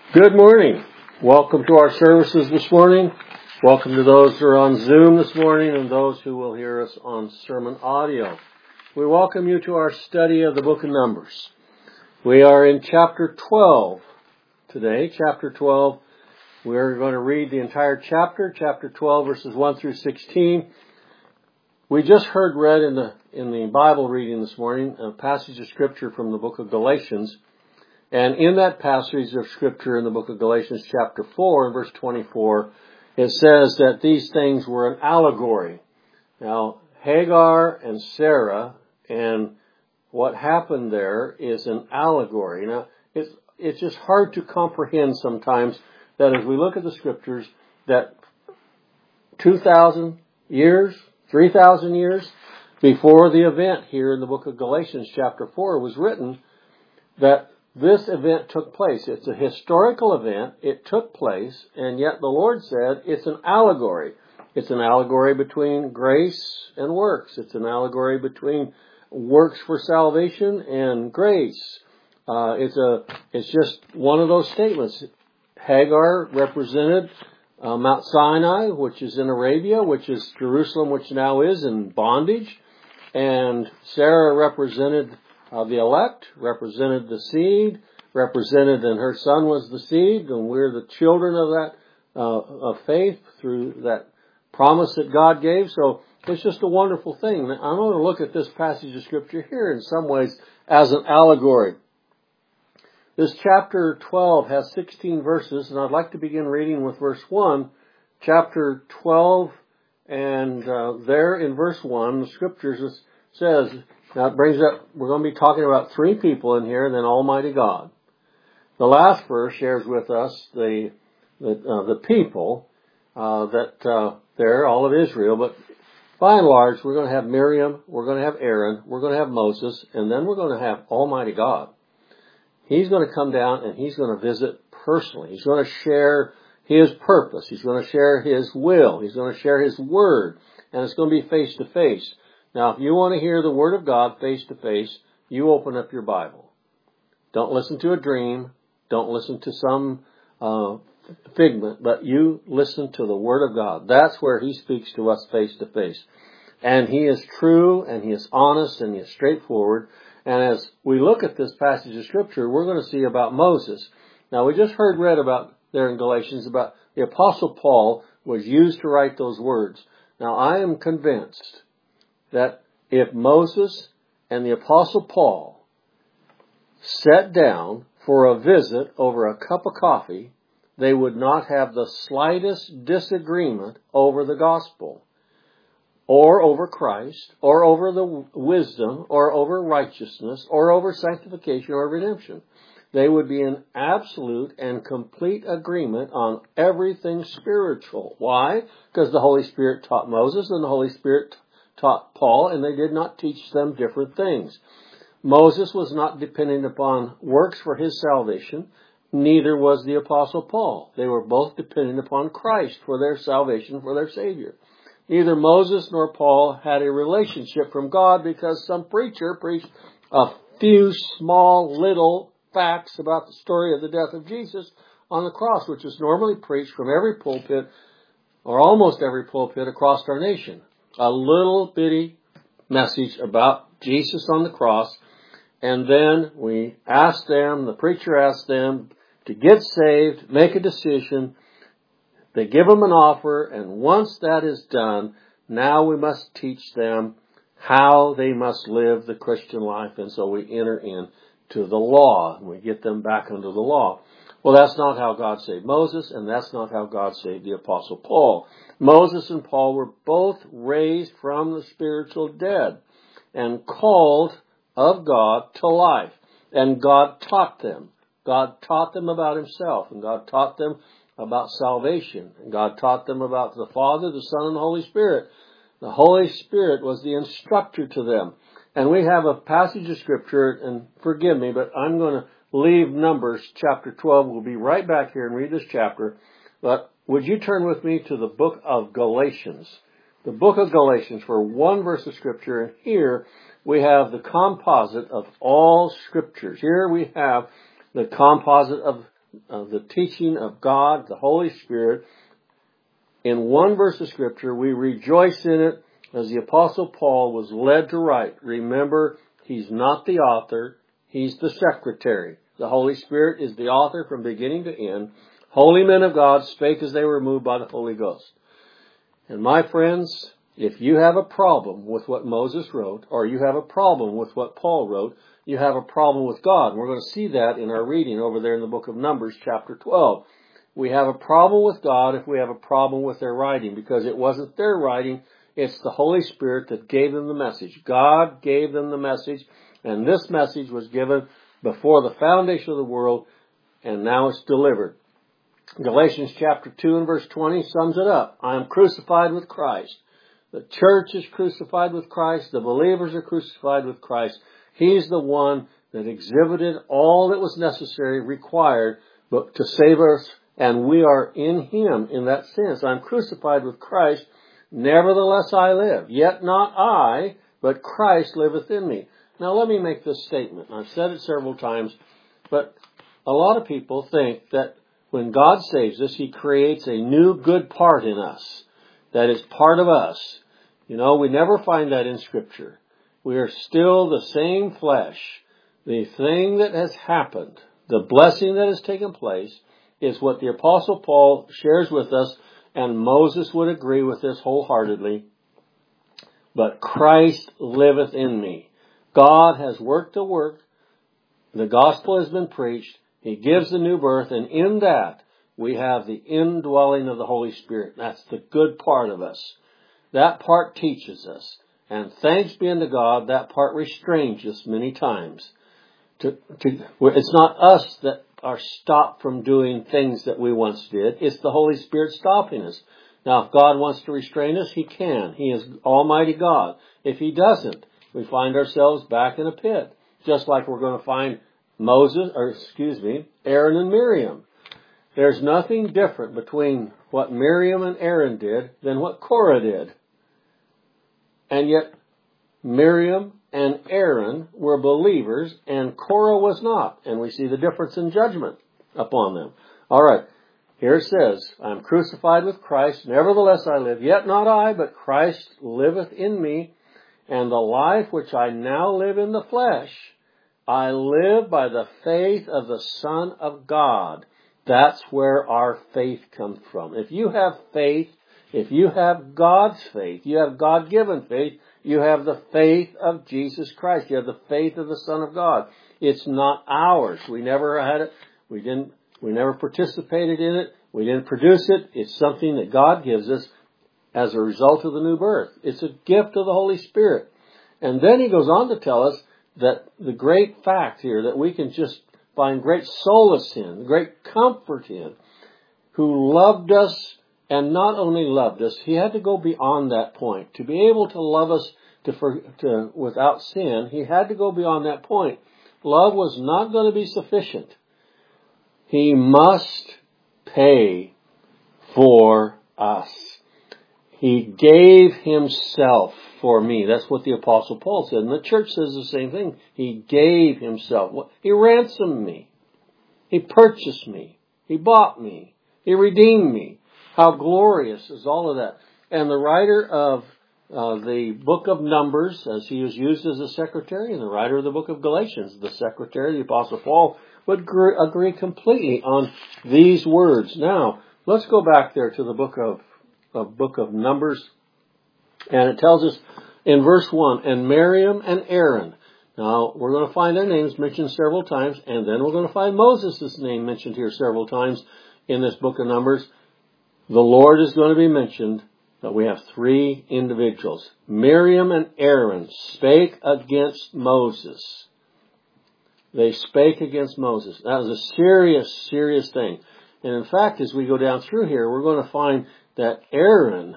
Good morning. Welcome to our services this morning. Welcome to those who are on Zoom this morning and those who will hear us on sermon audio. We welcome you to our study of the book of Numbers. We are in chapter 12 today. Chapter 12, we're going to read the entire chapter 12 verses 1 through 16. We just heard read in the Bible reading this morning a passage of scripture from the book of Galatians. And in that passage of scripture in the book of Galatians chapter 4 and verse 24, it says that these things were an allegory. Now, Hagar and Sarah and what happened there is an allegory. Now, it's just hard to comprehend sometimes that as we look at the scriptures that 2,000 years, 3,000 years before the event here in the book of Galatians chapter 4 was written, that this event took place. It's a historical event. It took place, and yet the Lord said it's an allegory. It's an allegory between grace and works. It's an allegory between works for salvation and grace. It's just one of those statements. Hagar represented Mount Sinai, which is in Arabia, which is Jerusalem, which now is in bondage. And Sarah represented the elect, represented the seed, represented, and her son was the seed, and we're the children of that, of faith through that promise that God gave. So it's just a wonderful thing. I'm going to look at this passage of scripture here in some ways as an allegory. This chapter 12 has 16 verses, and I'd like to begin reading with verse 1. Chapter 12, and there in verse 1, the scriptures says, now it brings up, we're going to be talking about three people in here and then Almighty God. The last verse shares with us the people there, all of Israel, but by and large we're going to have Miriam, we're going to have Aaron, we're going to have Moses, and then we're going to have Almighty God. He's going to come down and he's going to visit personally. He's going to share his purpose. He's going to share his will. He's going to share his word, and it's going to be face to face. Now, if you want to hear the Word of God face to face, you open up your Bible. Don't listen to a dream. Don't listen to some figment, but you listen to the Word of God. That's where He speaks to us face to face. And He is true, and He is honest, and He is straightforward. And as we look at this passage of Scripture, we're going to see about Moses. Now, we just read about there in Galatians about the Apostle Paul was used to write those words. Now, I am convinced that if Moses and the Apostle Paul sat down for a visit over a cup of coffee, they would not have the slightest disagreement over the gospel, or over Christ, or over the wisdom, or over righteousness, or over sanctification or redemption. They would be in absolute and complete agreement on everything spiritual. Why? Because the Holy Spirit taught Moses and the Holy Spirit taught Paul, and they did not teach them different things. Moses was not dependent upon works for his salvation. Neither was the Apostle Paul. They were both dependent upon Christ for their salvation, for their Savior. Neither Moses nor Paul had a relationship from God because some preacher preached a few small little facts about the story of the death of Jesus on the cross, which is normally preached from every pulpit, or almost every pulpit across our nation. A little bitty message about Jesus on the cross, and then the preacher asked them to get saved, make a decision. They give them an offer, and once that is done, now we must teach them how they must live the Christian life, and so we enter into the law, and we get them back under the law. Well, that's not how God saved Moses, and that's not how God saved the Apostle Paul. Moses and Paul were both raised from the spiritual dead and called of God to life. And God taught them. God taught them about Himself, and God taught them about salvation. And God taught them about the Father, the Son, and the Holy Spirit. The Holy Spirit was the instructor to them. And we have a passage of Scripture, and forgive me, but I'm going to leave Numbers chapter 12. We'll be right back here and read this chapter. But would you turn with me to the book of Galatians? The book of Galatians for one verse of Scripture. And here we have the composite of all Scriptures. Here we have the composite of the teaching of God, the Holy Spirit, in one verse of Scripture, we rejoice in it as the Apostle Paul was led to write. Remember, he's not the author, he's the secretary. The Holy Spirit is the author from beginning to end. Holy men of God spake as they were moved by the Holy Ghost. And my friends, if you have a problem with what Moses wrote, or you have a problem with what Paul wrote, you have a problem with God. And we're going to see that in our reading over there in the book of Numbers, chapter 12. We have a problem with God if we have a problem with their writing, because it wasn't their writing, it's the Holy Spirit that gave them the message. God gave them the message, and this message was given before the foundation of the world, and now it's delivered. Galatians chapter 2 and verse 20 sums it up. I am crucified with Christ. The church is crucified with Christ. The believers are crucified with Christ. He's the one that exhibited all that was necessary, required, but to save us, and we are in Him in that sense. I'm crucified with Christ. Nevertheless I live. Yet not I, but Christ liveth in me. Now let me make this statement. I've said it several times, but a lot of people think that when God saves us, He creates a new good part in us that is part of us. You know, we never find that in Scripture. We are still the same flesh. The thing that has happened, the blessing that has taken place, is what the Apostle Paul shares with us, and Moses would agree with this wholeheartedly. But Christ liveth in me. God has worked the work. The gospel has been preached. He gives the new birth, and in that we have the indwelling of the Holy Spirit. That's the good part of us. That part teaches us. And thanks be unto God, that part restrains us many times. It's not us that are stopped from doing things that we once did. It's the Holy Spirit stopping us. Now, if God wants to restrain us, He can. He is Almighty God. If He doesn't, we find ourselves back in a pit. Just like we're going to find Aaron and Miriam. There's nothing different between what Miriam and Aaron did than what Korah did. And yet, Miriam and Aaron were believers, and Korah was not. And we see the difference in judgment upon them. All right, here it says, I am crucified with Christ, nevertheless I live. Yet not I, but Christ liveth in me. And the life which I now live in the flesh, I live by the faith of the Son of God. That's where our faith comes from. If you have faith, if you have God's faith, you have God-given faith, you have the faith of Jesus Christ. You have the faith of the Son of God. It's not ours. We never had it. We never participated in it. We didn't produce it. It's something that God gives us as a result of the new birth. It's a gift of the Holy Spirit. And then He goes on to tell us that the great fact here that we can just find great solace in, great comfort in, who loved us, and not only loved us, He had to go beyond that point. To be able to love us without sin, He had to go beyond that point. Love was not going to be sufficient. He must pay for us. He gave Himself for me. That's what the Apostle Paul said. And the church says the same thing. He gave Himself. He ransomed me. He purchased me. He bought me. He redeemed me. How glorious is all of that. And the writer of the book of Numbers, as he was used as a secretary, and the writer of the book of Galatians, the secretary, the Apostle Paul, would agree completely on these words. Now, let's go back there to the book of Numbers, and it tells us in verse 1, and Miriam and Aaron. Now, we're going to find their names mentioned several times, and then we're going to find Moses' name mentioned here several times in this book of Numbers. The Lord is going to be mentioned, but we have three individuals. Miriam and Aaron spake against Moses. They spake against Moses. That was a serious, serious thing. And in fact, as we go down through here, we're going to find that Aaron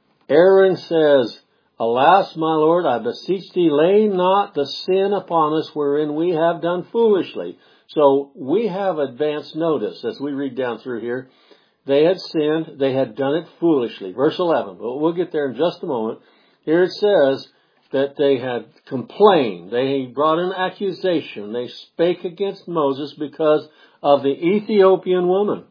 says, Alas, my Lord, I beseech thee, lay not the sin upon us wherein we have done foolishly. So we have advance notice as we read down through here. They had sinned. They had done it foolishly. Verse 11. But we'll get there in just a moment. Here it says, that they had complained. They brought an accusation. They spake against Moses because of the Ethiopian woman,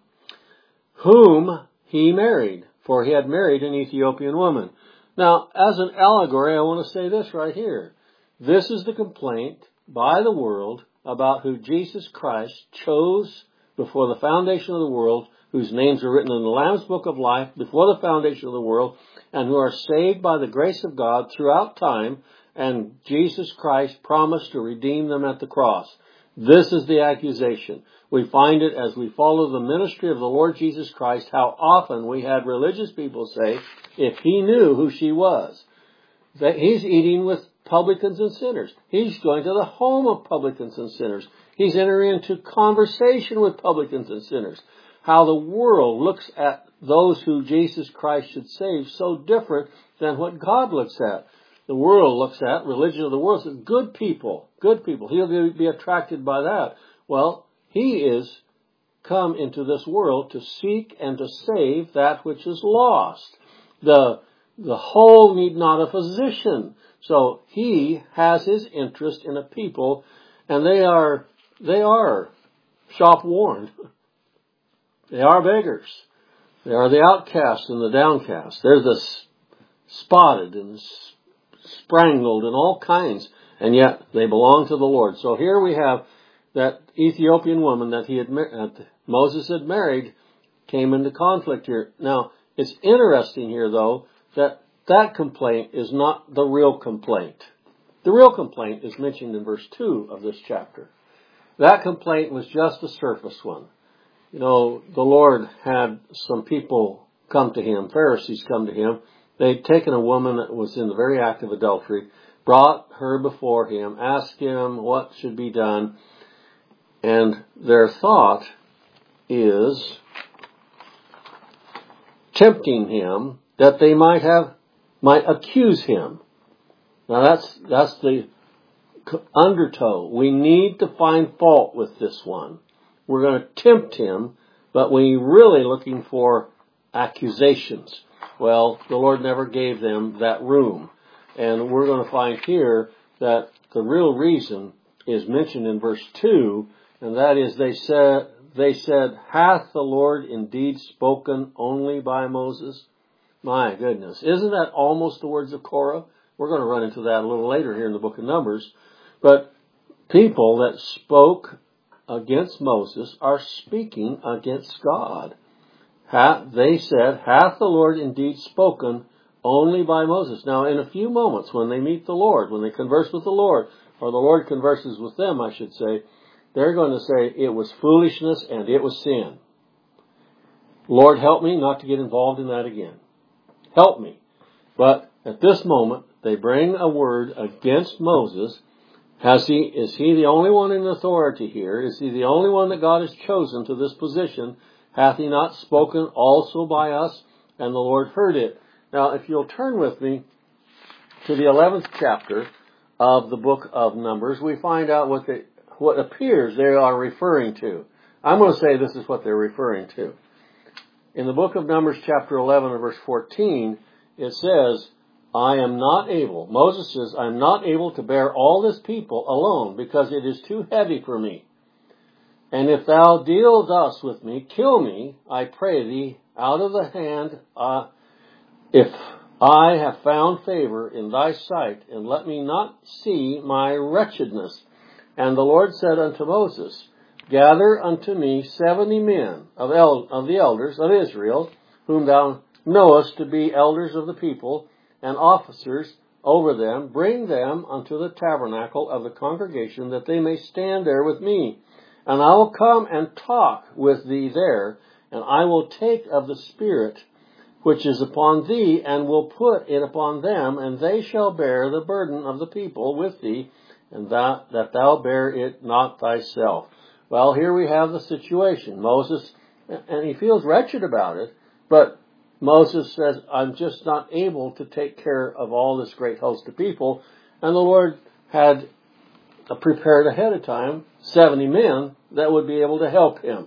whom he married, for he had married an Ethiopian woman. Now, as an allegory, I want to say this right here. This is the complaint by the world about who Jesus Christ chose before the foundation of the world, whose names are written in the Lamb's Book of Life before the foundation of the world, and who are saved by the grace of God throughout time, and Jesus Christ promised to redeem them at the cross. This is the accusation. We find it as we follow the ministry of the Lord Jesus Christ, how often we had religious people say, if he knew who she was, that he's eating with publicans and sinners. He's going to the home of publicans and sinners. He's entering into conversation with publicans and sinners. How the world looks at those who Jesus Christ should save so different than what God looks at. The world looks at, religion of the world says, good people. He'll be attracted by that. Well, he is come into this world to seek and to save that which is lost. The whole need not a physician. So he has his interest in a people, and they are shop-worn. They are beggars. They are the outcasts and the downcast. They're the spotted and sprangled and all kinds, and yet they belong to the Lord. So here we have that Ethiopian woman that Moses had married came into conflict here. Now, it's interesting here, though, that complaint is not the real complaint. The real complaint is mentioned in verse 2 of this chapter. That complaint was just a surface one. You know, the Lord had some people come to him, Pharisees come to him. They'd taken a woman that was in the very act of adultery, brought her before him, asked him what should be done, and their thought is tempting him that they might accuse him. Now that's the undertow. We need to find fault with this one. We're going to tempt him, but we're really looking for accusations. Well, the Lord never gave them that room. And we're going to find here that the real reason is mentioned in verse 2, and that is they said, hath the Lord indeed spoken only by Moses? My goodness. Isn't that almost the words of Korah? We're going to run into that a little later here in the book of Numbers. But people that spoke against Moses are speaking against God. They said, hath the Lord indeed spoken only by Moses? Now, in a few moments, when they meet the Lord, when they converse with the Lord, or the Lord converses with them, I should say, they're going to say it was foolishness and it was sin. Lord, help me not to get involved in that again. Help me. But at this moment, they bring a word against Moses. Is he the only one in authority here? Is he the only one that God has chosen to this position? Hath he not spoken also by us? And the Lord heard it. Now, if you'll turn with me to the 11th chapter of the book of Numbers, we find out what appears they are referring to. I'm going to say this is what they're referring to. In the book of Numbers, chapter 11, and verse 14, it says, Moses says, I am not able to bear all this people alone, because it is too heavy for me. And if thou deal thus with me, kill me, I pray thee, out of the hand, if I have found favor in thy sight, and let me not see my wretchedness. And the Lord said unto Moses, gather unto me 70 men of the elders of Israel, whom thou knowest to be elders of the people, and officers over them. Bring them unto the tabernacle of the congregation, that they may stand there with me. And I will come and talk with thee there, and I will take of the Spirit which is upon thee, and will put it upon them, and they shall bear the burden of the people with thee, and that thou bear it not thyself. Well, here we have the situation. Moses, and he feels wretched about it, but Moses says, I'm just not able to take care of all this great host of people. And the Lord had prepared ahead of time 70 men that would be able to help him.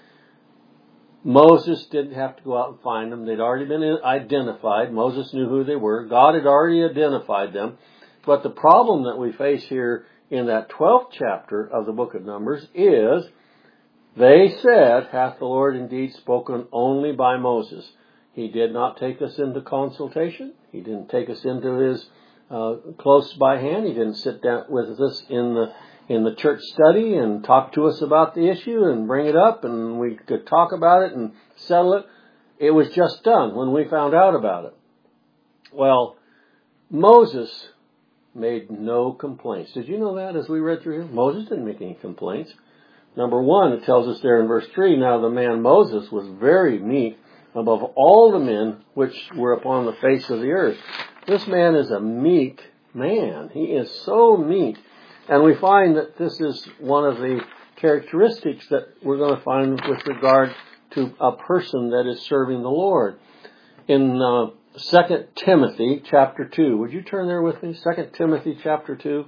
Moses didn't have to go out and find them. They'd already been identified. Moses knew who they were. God had already identified them. But the problem that we face here in that 12th chapter of the book of Numbers is, they said, hath the Lord indeed spoken only by Moses. He did not take us into consultation. He didn't take us into his close by hand. He didn't sit down with us in the church study and talk to us about the issue and bring it up, and we could talk about it and settle it. It was just done when we found out about it. Well, Moses made no complaints. Did you know that as we read through here? Moses didn't make any complaints. Number one, it tells us there in verse 3, now the man Moses was very meek above all the men which were upon the face of the earth. This man is a meek man. He is so meek. And we find that this is one of the characteristics that we're going to find with regard to a person that is serving the Lord. In 2 Timothy chapter 2, would you turn there with me? 2 Timothy chapter 2.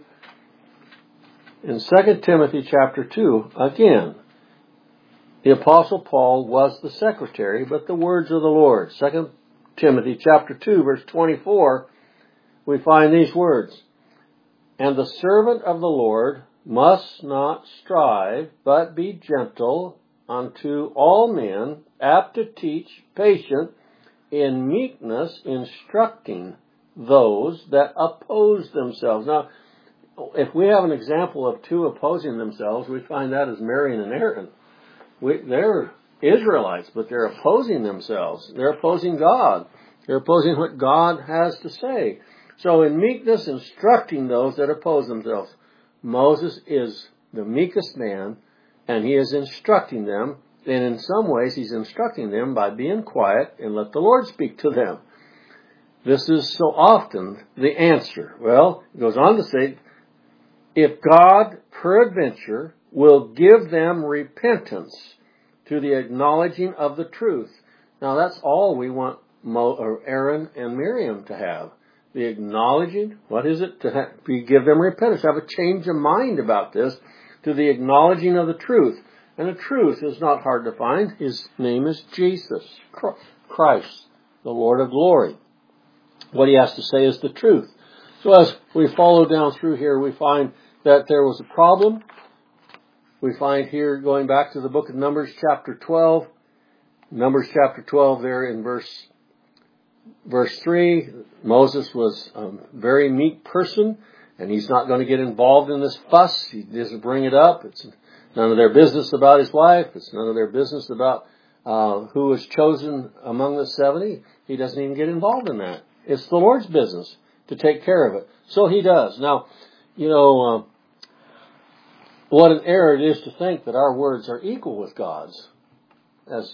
In 2 Timothy chapter 2, again, the Apostle Paul was the secretary, but the words of the Lord. 2 Timothy chapter 2, verse 24, we find these words. And the servant of the Lord must not strive, but be gentle unto all men, apt to teach, patient, in meekness, instructing those that oppose themselves. Now, if we have an example of two opposing themselves, we find that as Miriam and Aaron. They're Israelites, but they're opposing themselves. They're opposing God. They're opposing what God has to say. So in meekness, instructing those that oppose themselves. Moses is the meekest man, and he is instructing them. And in some ways, he's instructing them by being quiet and let the Lord speak to them. This is so often the answer. Well, it goes on to say, if God, peradventure, will give them repentance to the acknowledging of the truth. Now, that's all we want Aaron and Miriam to have. The acknowledging, what is it? To give them repentance, have a change of mind about this, to the acknowledging of the truth. And the truth is not hard to find. His name is Jesus, Christ, the Lord of glory. What he has to say is the truth. So as we follow down through here, we find that there was a problem. We find here, going back to the book of Numbers chapter 12, Numbers chapter 12 there in verse 3, Moses was a very meek person, and he's not going to get involved in this fuss. He doesn't bring it up. It's none of their business about his wife. It's none of their business about who was chosen among the 70. He doesn't even get involved in that. It's the Lord's business to take care of it. So he does. Now, what an error it is to think that our words are equal with God's. As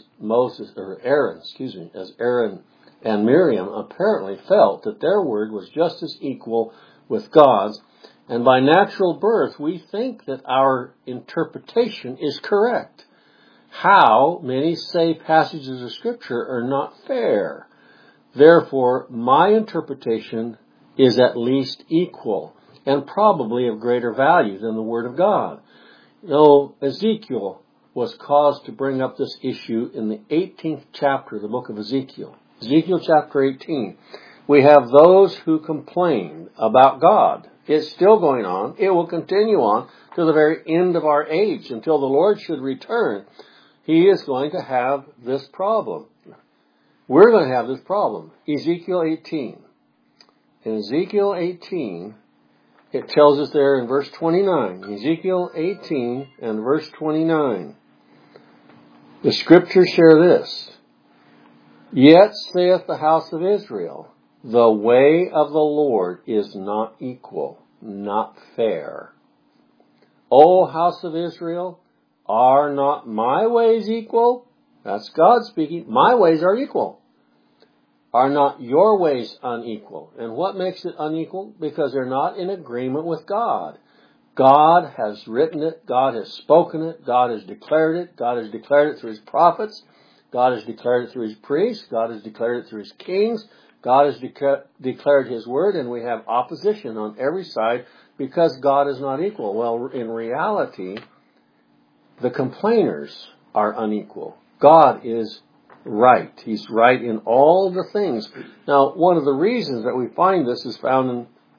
Aaron and Miriam apparently felt that their word was just as equal with God's. And by natural birth, we think that our interpretation is correct. How many say passages of Scripture are not fair? Therefore, my interpretation is at least equal and probably of greater value than the Word of God. Ezekiel was caused to bring up this issue in the 18th chapter of the book of Ezekiel. Ezekiel chapter 18. We have those who complain about God. It's still going on. It will continue on to the very end of our age until the Lord should return. He is going to have this problem. We're going to have this problem. Ezekiel 18. In Ezekiel 18, it tells us there in verse 29. Ezekiel 18 and verse 29. The Scriptures share this. Yet saith the house of Israel, the way of the Lord is not equal, not fair. O house of Israel, are not my ways equal? That's God speaking. My ways are equal. Are not your ways unequal? And what makes it unequal? Because they're not in agreement with God. God has written it. God has spoken it. God has declared it. God has declared it through His prophets. God has declared it through His priests. God has declared it through His kings. God has declared His word, and we have opposition on every side because God is not equal. Well, in reality, the complainers are unequal. God is right. He's right in all the things. Now, one of the reasons that we find this is found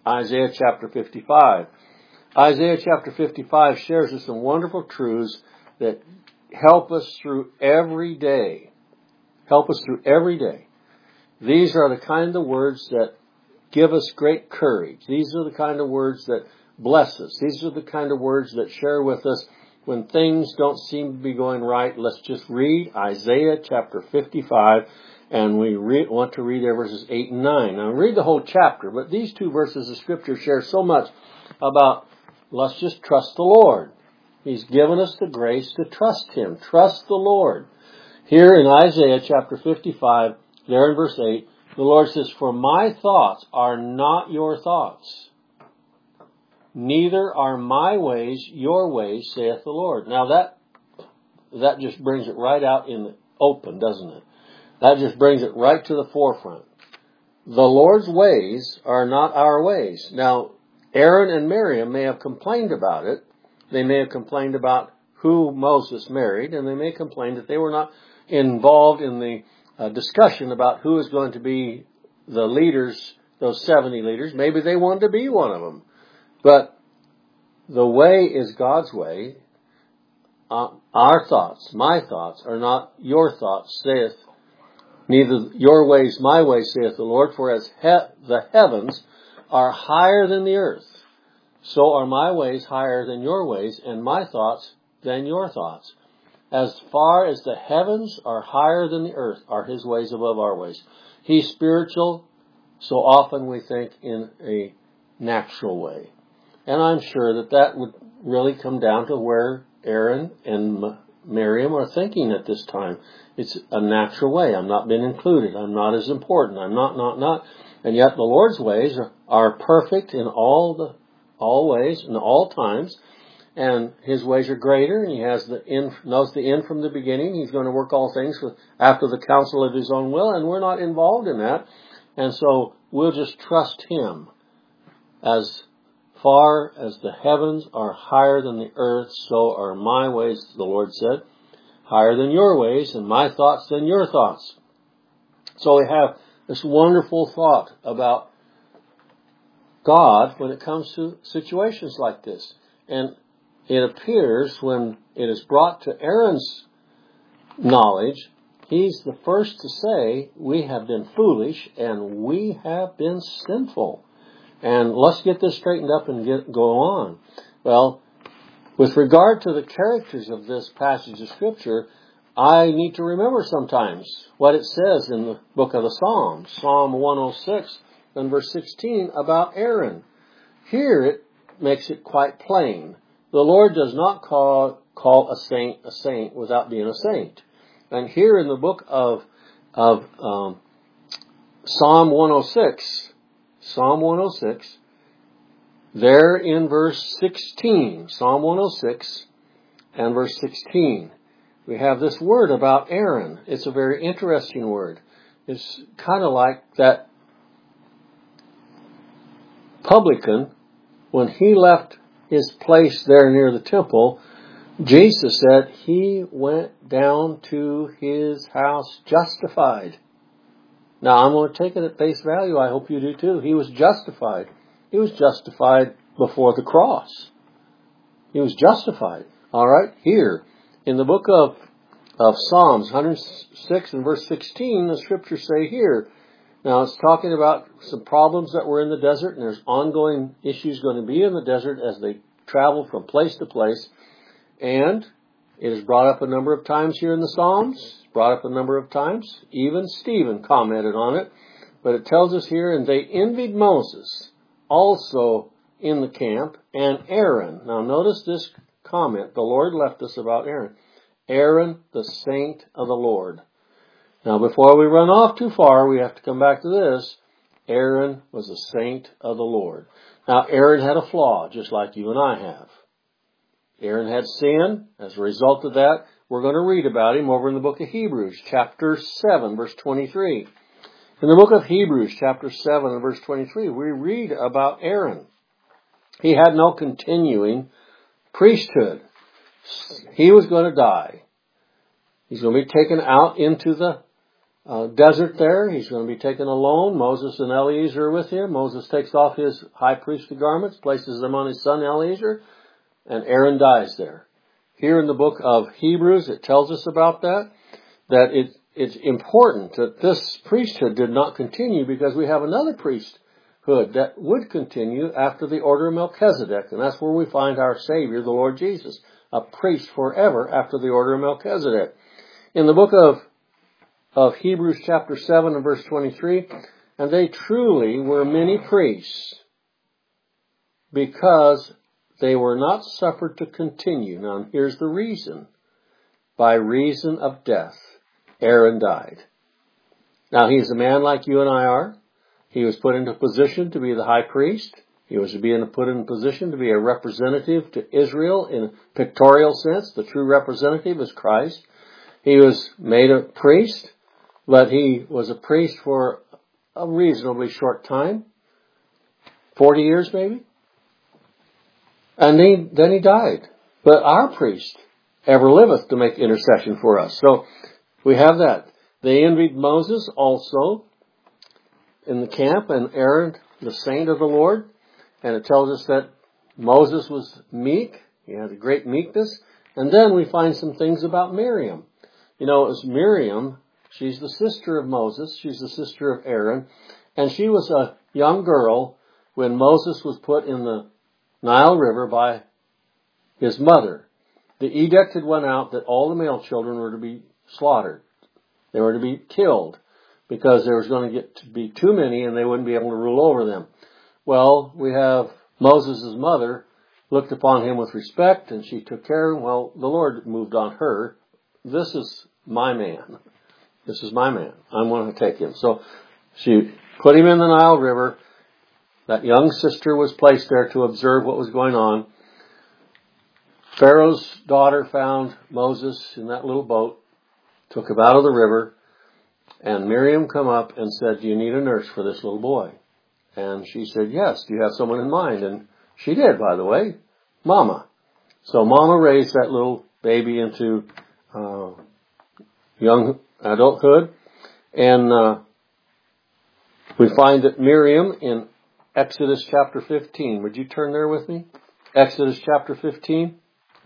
Isaiah chapter 55. Isaiah chapter 55 shares us some wonderful truths that help us through every day. Help us through every day. These are the kind of words that give us great courage. These are the kind of words that bless us. These are the kind of words that share with us when things don't seem to be going right. Let's just read Isaiah chapter 55, and we want to read there verses 8 and 9. Now, read the whole chapter, but these two verses of Scripture share so much about let's just trust the Lord. He's given us the grace to trust Him. Trust the Lord. Here in Isaiah chapter 55, there in verse 8, the Lord says, "For my thoughts are not your thoughts, neither are my ways your ways, saith the Lord." Now that just brings it right out in the open, doesn't it? That just brings it right to the forefront. The Lord's ways are not our ways. Now, Aaron and Miriam may have complained about it. They may have complained about who Moses married, and they may complain that they were not involved in the discussion about who is going to be the leaders, those 70 leaders. Maybe they wanted to be one of them. But the way is God's way. Our thoughts, my thoughts, are not your thoughts, saith, neither your ways, my ways, saith the Lord. For as the heavens are higher than the earth, so are my ways higher than your ways, and my thoughts than your thoughts. As far as the heavens are higher than the earth, are His ways above our ways. He's spiritual, so often we think in a natural way. And I'm sure that would really come down to where Aaron and Miriam are thinking at this time. It's a natural way. I'm not being included. I'm not as important. I'm not. And yet the Lord's ways are perfect in all ways and all times. And His ways are greater, and He has knows the end from the beginning. He's going to work all things after the counsel of His own will, and we're not involved in that. And so we'll just trust Him. As far as the heavens are higher than the earth, so are my ways, the Lord said, higher than your ways, and my thoughts than your thoughts. So we have this wonderful thought about God when it comes to situations like this. And it appears when it is brought to Aaron's knowledge, he's the first to say, we have been foolish and we have been sinful. And let's get this straightened up and go on. Well, with regard to the characters of this passage of Scripture, I need to remember sometimes what it says in the book of the Psalms, Psalm 106 and verse 16 about Aaron. Here it makes it quite plain. The Lord does not call a saint without being a saint. And here in the book of Psalm 106, there in verse 16, Psalm 106 and verse 16, we have this word about Aaron. It's a very interesting word. It's kind of like that publican, when he left his place there near the temple, Jesus said he went down to his house justified. Now, I'm going to take it at face value. I hope you do too. He was justified. He was justified before the cross. He was justified. All right, here in the book of Psalms 106 and verse 16, the Scriptures say here, now it's talking about some problems that were in the desert, and there's ongoing issues going to be in the desert as they travel from place to place. And it is brought up a number of times here in the Psalms, brought up a number of times. Even Stephen commented on it. But it tells us here, and they envied Moses also in the camp, and Aaron. Now notice this comment the Lord left us about Aaron. Aaron, the saint of the Lord. Now, before we run off too far, we have to come back to this. Aaron was a saint of the Lord. Now, Aaron had a flaw, just like you and I have. Aaron had sin. As a result of that, we're going to read about him over in the book of Hebrews, chapter 7, verse 23. In the book of Hebrews, chapter 7 and verse 23, we read about Aaron. He had no continuing priesthood. He was going to die. He's going to be taken out into the desert there. He's going to be taken alone. Moses and Eleazar are with him. Moses takes off his high priestly garments, places them on his son Eleazar, and Aaron dies there. Here in the book of Hebrews, it tells us about that it's important that this priesthood did not continue because we have another priesthood that would continue after the order of Melchizedek, and that's where we find our Savior, the Lord Jesus, a priest forever after the order of Melchizedek. In the book of Hebrews chapter 7 and verse 23, and they truly were many priests because they were not suffered to continue. Now here's the reason. By reason of death, Aaron died. Now he's a man like you and I are. He was put into position to be the high priest. He was put in position to be a representative to Israel in a pictorial sense. The true representative is Christ. He was made a priest, but he was a priest for a reasonably short time. 40 years maybe. And then he died. But our priest ever liveth to make intercession for us. So we have that. They envied Moses also in the camp, and Aaron, the saint of the Lord. And it tells us that Moses was meek. He had a great meekness. And then we find some things about Miriam. You know, it was Miriam. She's the sister of Moses. She's the sister of Aaron. And she was a young girl when Moses was put in the Nile River by his mother. The edict had went out that all the male children were to be slaughtered. They were to be killed because there was going to get to be too many and they wouldn't be able to rule over them. Well, we have Moses' mother looked upon him with respect and she took care of him. Well, the Lord moved on her. This is my man. This is my man. I'm going to take him. So she put him in the Nile River. That young sister was placed there to observe what was going on. Pharaoh's daughter found Moses in that little boat, took him out of the river, and Miriam come up and said, do you need a nurse for this little boy? And she said, yes, do you have someone in mind? And she did, by the way, Mama. So Mama raised that little baby into young adulthood. And we find that Miriam in Exodus chapter 15. Would you turn there with me? Exodus chapter 15.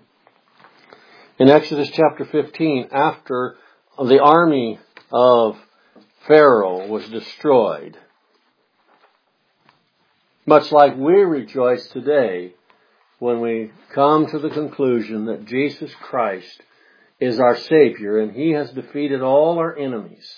In Exodus chapter 15, after the army of Pharaoh was destroyed, much like we rejoice today when we come to the conclusion that Jesus Christ is our Savior and He has defeated all our enemies.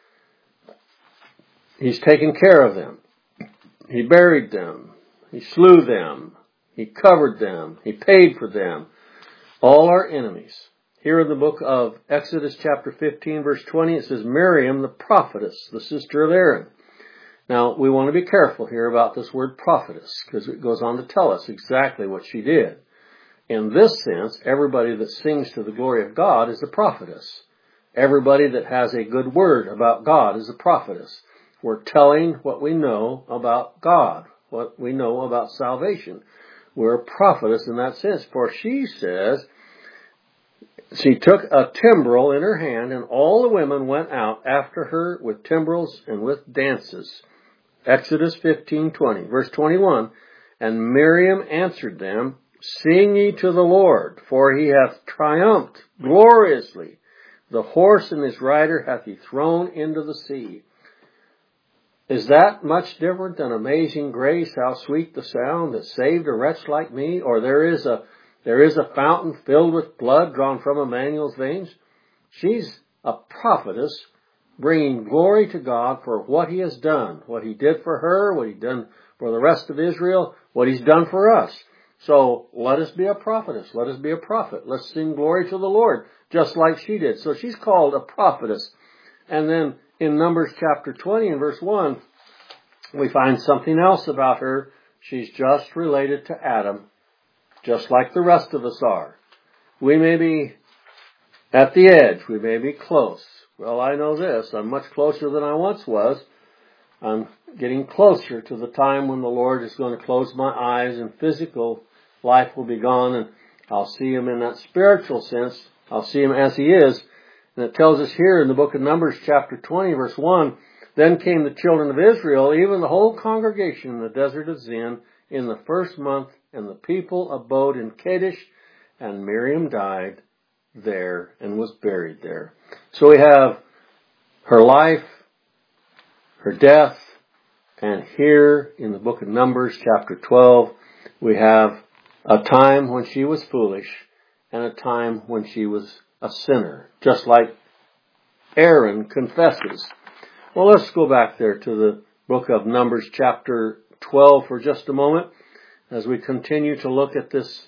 He's taken care of them. He buried them. He slew them. He covered them. He paid for them. All our enemies. Here in the book of Exodus chapter 15 verse 20 it says Miriam the prophetess, the sister of Aaron. Now we want to be careful here about this word prophetess because it goes on to tell us exactly what she did. In this sense, everybody that sings to the glory of God is a prophetess. Everybody that has a good word about God is a prophetess. We're telling what we know about God, what we know about salvation. We're a prophetess in that sense. For she says, she took a timbrel in her hand, and all the women went out after her with timbrels and with dances. Exodus 15:20, verse 21. And Miriam answered them, sing ye to the Lord, for He hath triumphed gloriously. The horse and his rider hath He thrown into the sea. Is that much different than Amazing Grace, how sweet the sound that saved a wretch like me? Or there is a fountain filled with blood drawn from Emmanuel's veins? She's a prophetess bringing glory to God for what He has done, what He did for her, what He done for the rest of Israel, what He's done for us. So let us be a prophetess. Let us be a prophet. Let's sing glory to the Lord, just like she did. So she's called a prophetess. And then in Numbers chapter 20 and verse 1, we find something else about her. She's just related to Adam, just like the rest of us are. We may be at the edge. We may be close. Well, I know this. I'm much closer than I once was. I'm getting closer to the time when the Lord is going to close my eyes and physical life will be gone, and I'll see Him in that spiritual sense. I'll see Him as He is. And it tells us here in the book of Numbers, chapter 20, verse 1, then came the children of Israel, even the whole congregation in the desert of Zin, in the first month, and the people abode in Kadesh, and Miriam died there and was buried there. So we have her life, her death, and here in the book of Numbers, chapter 12, we have a time when she was foolish and a time when she was a sinner, just like Aaron confesses. Well, let's go back there to the book of Numbers, chapter 12 for just a moment as we continue to look at this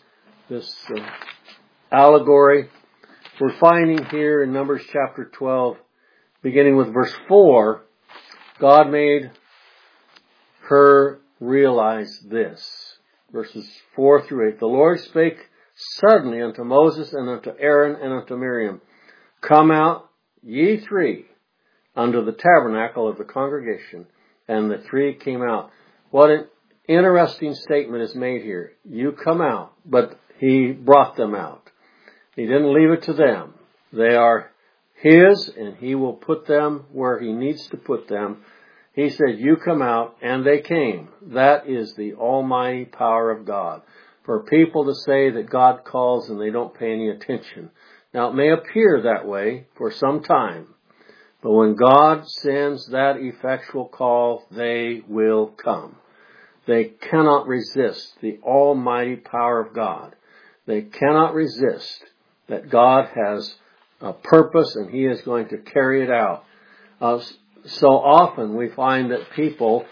allegory. We're finding here in Numbers chapter 12, beginning with verse 4, God made her realize this. Verses 4 through 8. The Lord spake suddenly unto Moses and unto Aaron and unto Miriam, come out, ye three, unto the tabernacle of the congregation. And the three came out. What an interesting statement is made here. You come out, but he brought them out. He didn't leave it to them. They are his, and he will put them where he needs to put them. He said, you come out, and they came. That is the almighty power of God. For people to say that God calls and they don't pay any attention. Now, it may appear that way for some time, but when God sends that effectual call, they will come. They cannot resist the almighty power of God. They cannot resist that God has a purpose and he is going to carry it out. So often we find that people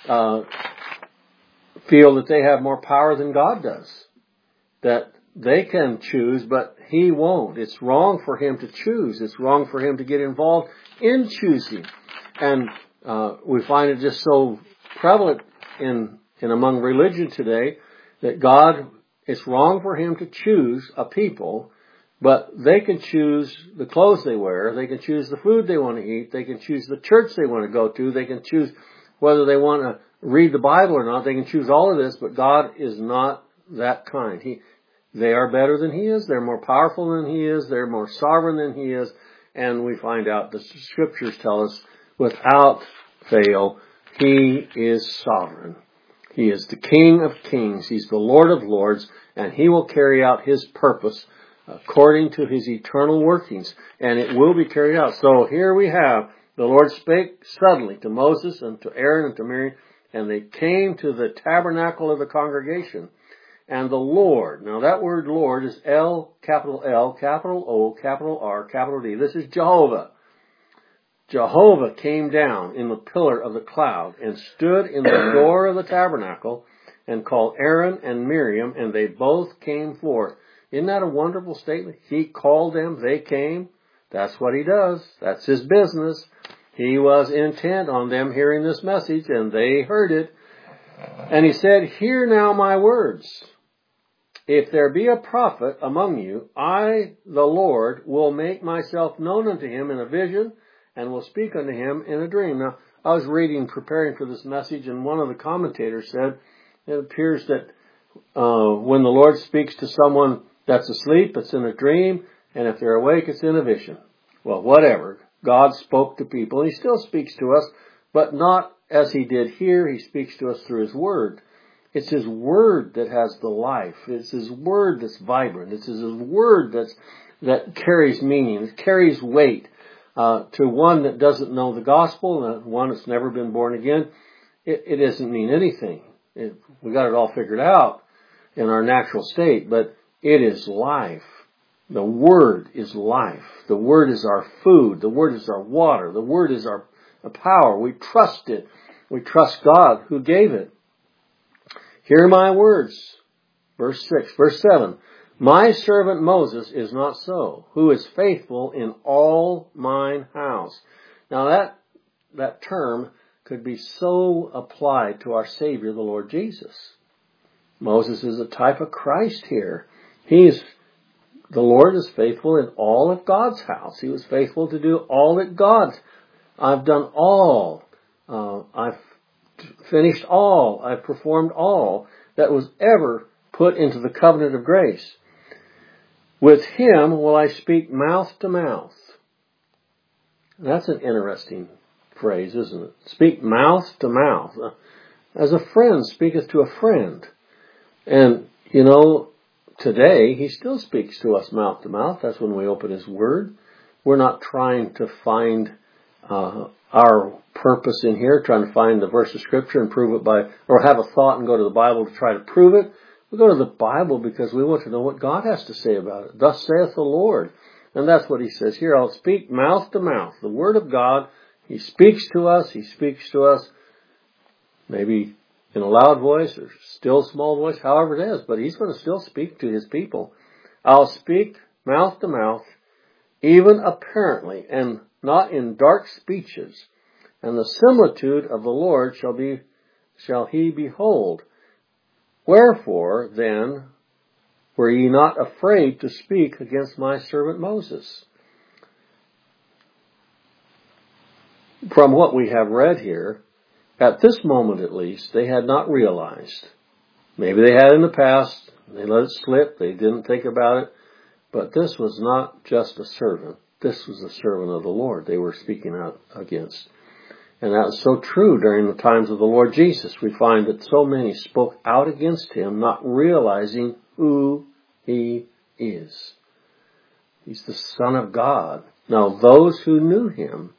feel that they have more power than God does. That they can choose, but he won't. It's wrong for him to choose. It's wrong for him to get involved in choosing. And we find it just so prevalent in among religion today that God, it's wrong for him to choose a people, but they can choose the clothes they wear. They can choose the food they want to eat. They can choose the church they want to go to. They can choose whether they want to read the Bible or not. They can choose all of this, but God is not that kind. They are better than he is. They're more powerful than he is. They're more sovereign than he is. And we find out the scriptures tell us without fail, he is sovereign. He is the King of kings. He's the Lord of lords, and he will carry out his purpose according to his eternal workings, and it will be carried out. So here we have, the Lord spake suddenly to Moses and to Aaron and to Miriam, and they came to the tabernacle of the congregation. And the Lord, now that word Lord is L, capital O, capital R, capital D. This is Jehovah. Jehovah came down in the pillar of the cloud and stood in the door of the tabernacle and called Aaron and Miriam, and they both came forth. Isn't that a wonderful statement? He called them, they came. That's what he does. That's his business. He was intent on them hearing this message, and they heard it. And he said, hear now my words. If there be a prophet among you, I, the Lord, will make myself known unto him in a vision, and will speak unto him in a dream. Now, I was preparing for this message, and one of the commentators said, it appears that when the Lord speaks to someone that's asleep, it's in a dream, and if they're awake, it's in a vision. Well, whatever. God spoke to people, and he still speaks to us, but not as he did here. He speaks to us through his word. It's his word that has the life. It's his word that's vibrant. It's his word that carries meaning, that carries weight. To one that doesn't know the gospel, and one that's never been born again, it doesn't mean anything. We got it all figured out in our natural state, but it is life. The Word is life. The Word is our food. The Word is our water. The Word is our power. We trust it. We trust God who gave it. Hear my words. Verse 6. Verse 7. My servant Moses is not so, who is faithful in all mine house. Now that term could be so applied to our Savior, the Lord Jesus. Moses is a type of Christ here. The Lord is faithful in all of God's house. He was faithful to do all that I've done all. I've finished all. I've performed all that was ever put into the covenant of grace. With him will I speak mouth to mouth. That's an interesting phrase, isn't it? Speak mouth to mouth. As a friend speaketh to a friend. And, today he still speaks to us mouth to mouth. That's when we open his word. We're not trying to find our purpose in here, trying to find the verse of scripture and prove it or have a thought and go to the Bible to try to prove it. We go to the Bible because we want to know what God has to say about it. Thus saith the Lord. And that's what he says here. I'll speak mouth to mouth. The word of God, he speaks to us. He speaks to us maybe in a loud voice or still small voice, however it is. But he's going to still speak to his people. I'll speak mouth to mouth, even apparently, and not in dark speeches. And the similitude of the Lord shall he behold. Wherefore, then, were ye not afraid to speak against my servant Moses? From what we have read here, at this moment at least, they had not realized. Maybe they had in the past, they let it slip, they didn't think about it, but this was not just a servant. This was a servant of the Lord they were speaking out against. And that was so true during the times of the Lord Jesus. We find that so many spoke out against him, not realizing who he is. He's the Son of God. Now, those who knew him,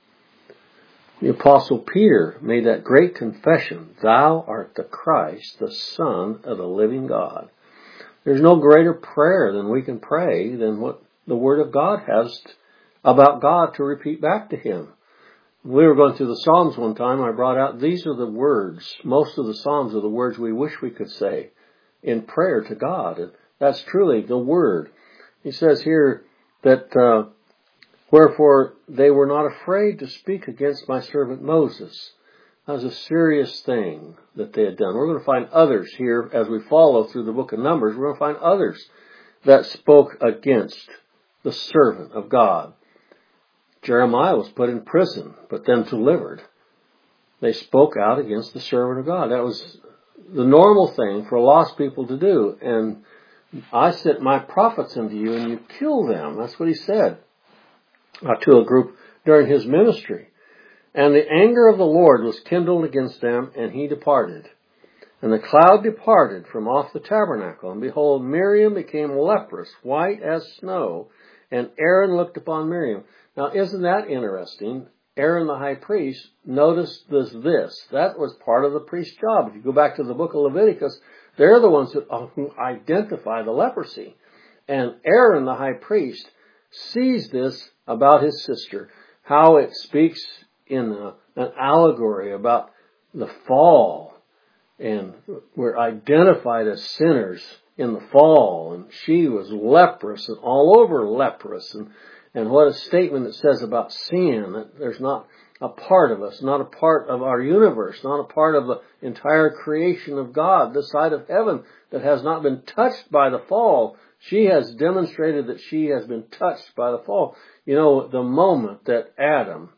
the Apostle Peter made that great confession, thou art the Christ, the Son of the living God. There's no greater prayer than we can pray than what the Word of God has about God to repeat back to him. We were going through the Psalms one time. I brought out, these are the words. Most of the Psalms are the words we wish we could say in prayer to God. And that's truly the Word. He says here that, wherefore they were not afraid to speak against my servant Moses. That was a serious thing that they had done. We're going to find others here as we follow through the book of Numbers. We're going to find others that spoke against the servant of God. Jeremiah was put in prison, but then delivered. They spoke out against the servant of God. That was the normal thing for lost people to do. And I sent my prophets unto you, and you kill them. That's what he said to a group during his ministry. And the anger of the Lord was kindled against them, and he departed. And the cloud departed from off the tabernacle. And behold, Miriam became leprous, white as snow. And Aaron looked upon Miriam. Now, isn't that interesting? Aaron the high priest noticed this. That was part of the priest's job. If you go back to the book of Leviticus, they're the ones who identify the leprosy. And Aaron the high priest sees this about his sister, how it speaks in an allegory about the fall. And we're identified as sinners in the fall. And she was leprous and all over leprous. And what a statement it says about sin, that there's not a part of us, not a part of our universe, not a part of the entire creation of God, this side of heaven, that has not been touched by the fall. She has demonstrated that she has been touched by the fall. The moment that Adam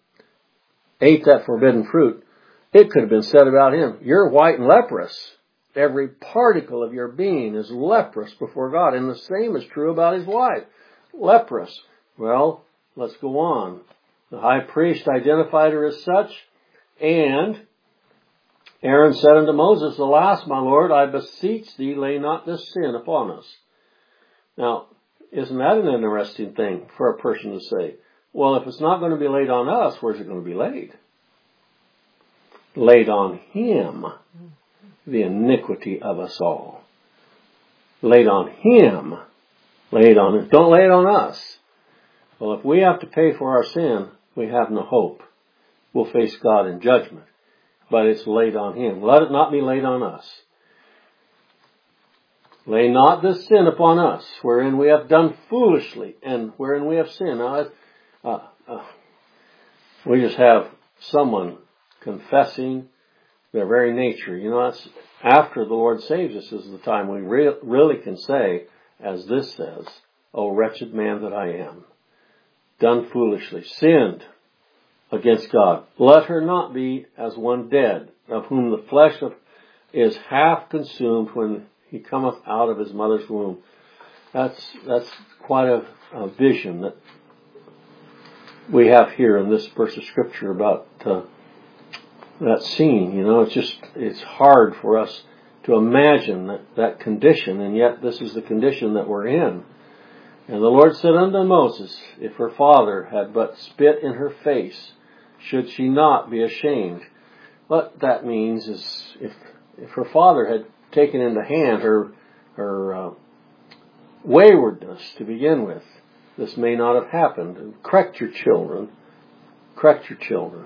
ate that forbidden fruit, it could have been said about him, you're white and leprous. Every particle of your being is leprous before God. And the same is true about his wife. Leprous. Well, let's go on. The high priest identified her as such, and Aaron said unto Moses, alas, my Lord, I beseech thee, lay not this sin upon us. Now, isn't that an interesting thing for a person to say? Well, if it's not going to be laid on us, where's it going to be laid? Laid on him, the iniquity of us all. Laid on him. Laid on him. Don't lay it on us. Well, if we have to pay for our sin, we have no hope. We'll face God in judgment. But it's laid on him. Let it not be laid on us. Lay not this sin upon us, wherein we have done foolishly, and wherein we have sinned. Now, we just have someone confessing their very nature. That's after the Lord saves us is the time we really can say, as this says, O wretched man that I am, done foolishly, sinned against God. Let her not be as one dead, of whom the flesh is half consumed when he cometh out of his mother's womb. That's quite a vision that we have here in this verse of Scripture about that scene. It's hard for us to imagine that condition, and yet this is the condition that we're in. And the Lord said unto Moses, if her father had but spit in her face, should she not be ashamed? What that means is if her father had taken into hand her waywardness to begin with, this may not have happened. And correct your children. Correct your children.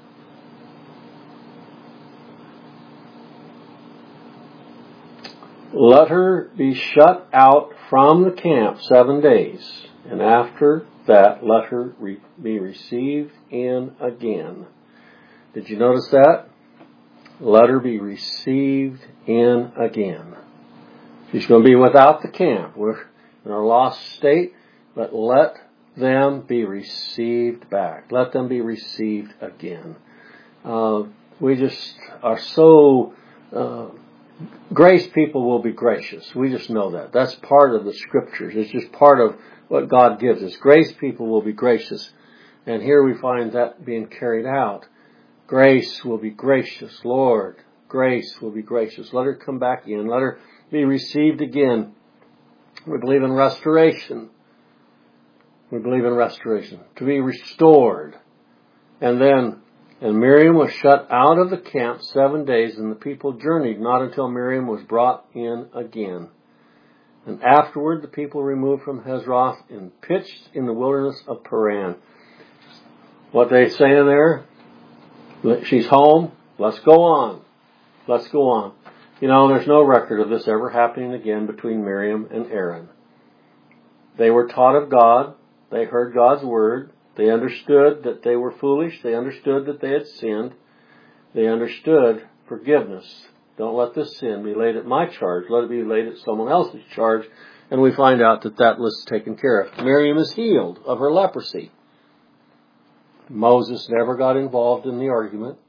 Let her be shut out from the camp 7 days, and after that let her be received in again. Did you notice that? Let her be received in again. She's going to be without the camp. We're in our lost state, but let them be received back. Let them be received again. We just are so... grace people will be gracious. We just know that. That's part of the Scriptures. It's just part of what God gives us. Grace people will be gracious. And here we find that being carried out. Grace will be gracious. Lord, grace will be gracious. Let her come back in. Let her be received again. We believe in restoration. We believe in restoration. To be restored. And Miriam was shut out of the camp 7 days, and the people journeyed not until Miriam was brought in again. And afterward the people removed from Hazeroth and pitched in the wilderness of Paran. What they saying there? She's home. Let's go on. Let's go on. There's no record of this ever happening again between Miriam and Aaron. They were taught of God. They heard God's word. They understood that they were foolish. They understood that they had sinned. They understood forgiveness. Don't let this sin be laid at my charge. Let it be laid at someone else's charge. And we find out that was taken care of. Miriam is healed of her leprosy. Moses never got involved in the argument.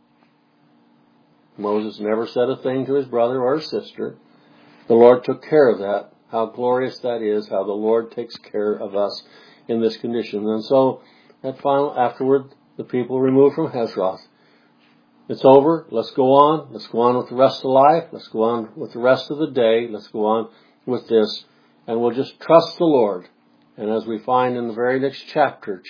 Moses never said a thing to his brother or his sister. The Lord took care of that. How glorious that is, how the Lord takes care of us in this condition. And so, afterward, the people removed from Hazeroth. It's over. Let's go on. Let's go on with the rest of life. Let's go on with the rest of the day. Let's go on with this. And we'll just trust the Lord. And as we find in the very next chapter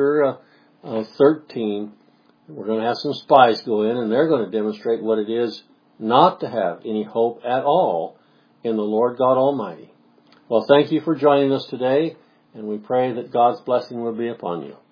13, we're going to have some spies go in, and they're going to demonstrate what it is not to have any hope at all in the Lord God Almighty. Well, thank you for joining us today, and we pray that God's blessing will be upon you.